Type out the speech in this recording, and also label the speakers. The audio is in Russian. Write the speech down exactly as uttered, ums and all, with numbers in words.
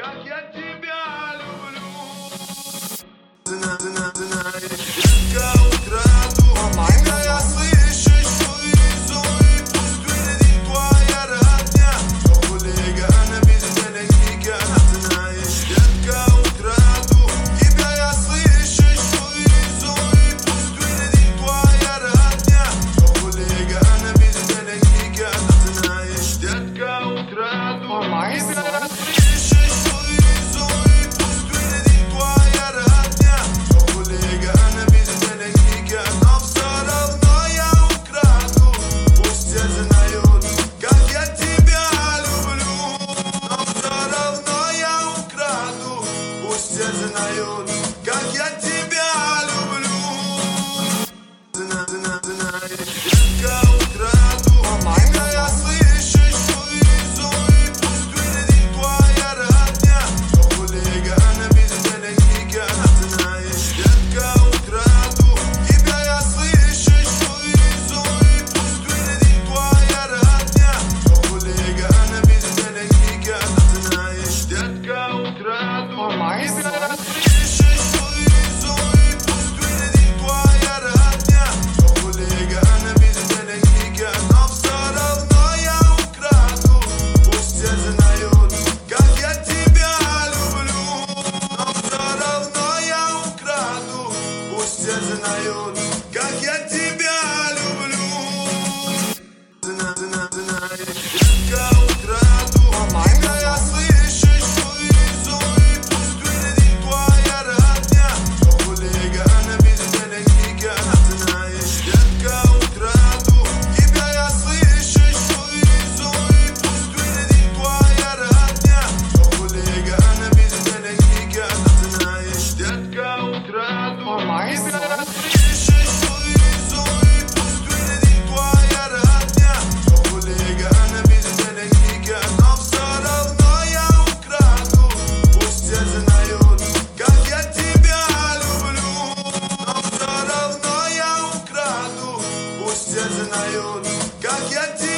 Speaker 1: как я тебя люблю. Тебя я слышу снизу, и пусть впереди твоя родня. Но хулигана без денег никогда знаешь. Детка, украду. Тебя я слышу снизу, и пусть впереди твоя родня. Но хулигана без денег никогда знаешь. Детка, украду. Тебя я слышу снизу, и пусть впереди твоя родня. Но хулигана без денег никогда. Но все равно я украду. Пусть все знают, как я тебя люблю. Но все равно я украду. Пусть все знают, как я тебя люблю. Детка, украду. Тебя я слышу снизу, и пусть впереди твоя родня. Но хулигана без денег никогда знаешь. Детка, украду. Тебя я слышу снизу, и пусть впереди твоя родня. Но хулигана без денег никогда знаешь. Детка, украду. Тебя я слышу снизу, и пусть впереди твоя родня. Но хулигана без денег никогда. Но все равно я украду. Пусть все знают, как я тебя люблю. Но все равно я украду. Пусть все знают, как я тебя люблю. Детка, украду. Тебя я слышу снизу, и пусть впереди твоя родня. Но хулигана без денег никогда знаешь. Детка, украду. Тебя я слышу снизу, и пусть впереди твоя родня. Но хулигана без денег никогда знаешь. Детка, украду. Тебя я слышу снизу, и пусть впереди твоя родня. Но хулигана без денег никогда. Но все равно я украду. Пусть все знают, как я тебя люблю. Но все равно я украду. Пусть все знают, как я тебя